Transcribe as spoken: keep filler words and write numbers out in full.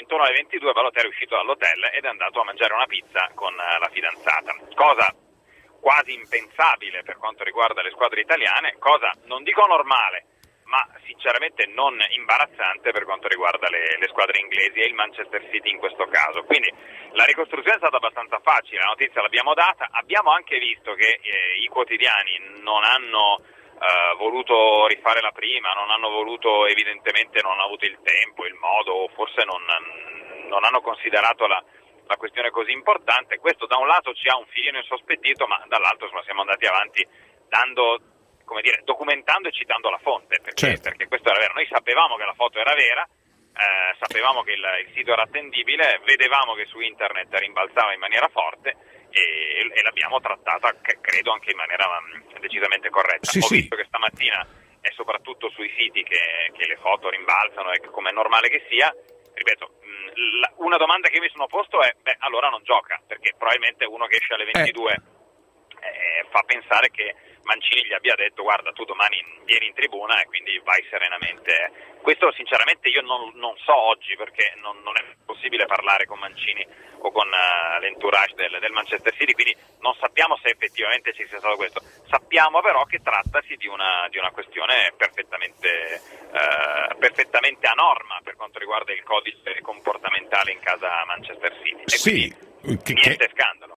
intorno alle ventidue Balotelli è uscito dall'hotel ed è andato a mangiare una pizza con la fidanzata, cosa quasi impensabile per quanto riguarda le squadre italiane, cosa non dico normale, ma sinceramente non imbarazzante per quanto riguarda le, le squadre inglesi e il Manchester City in questo caso. Quindi la ricostruzione è stata abbastanza facile, la notizia l'abbiamo data, abbiamo anche visto che eh, i quotidiani non hanno eh, voluto rifare la prima, non hanno voluto, evidentemente non hanno avuto il tempo, il modo, o forse non, non hanno considerato la la questione così importante. Questo da un lato ci ha un filino insospettito, ma dall'altro insomma, siamo andati avanti dando, come dire, documentando e citando la fonte, perché, certo. perché questo era vero. Noi sapevamo che la foto era vera, eh, sapevamo che il, il sito era attendibile, vedevamo che su internet rimbalzava in maniera forte e, e l'abbiamo trattata, credo, anche in maniera um, decisamente corretta. Sì, Ho sì. visto che stamattina è soprattutto sui siti che, che le foto rimbalzano e come è normale che sia. Ripeto, una domanda che mi sono posto è, beh, allora non gioca, perché probabilmente uno che esce alle ventidue eh. Eh, fa pensare che Mancini gli abbia detto guarda, tu domani vieni in tribuna e quindi vai serenamente. Questo sinceramente io non, non so oggi, perché non, non è possibile parlare con Mancini o con uh, l'entourage del, del Manchester City, quindi non sappiamo se effettivamente ci sia stato questo. Sappiamo però che trattasi di una, di una questione perfettamente, uh, perfettamente a norma per quanto riguarda il codice comportamentale in casa Manchester City. E sì, quindi che, niente che, scandalo.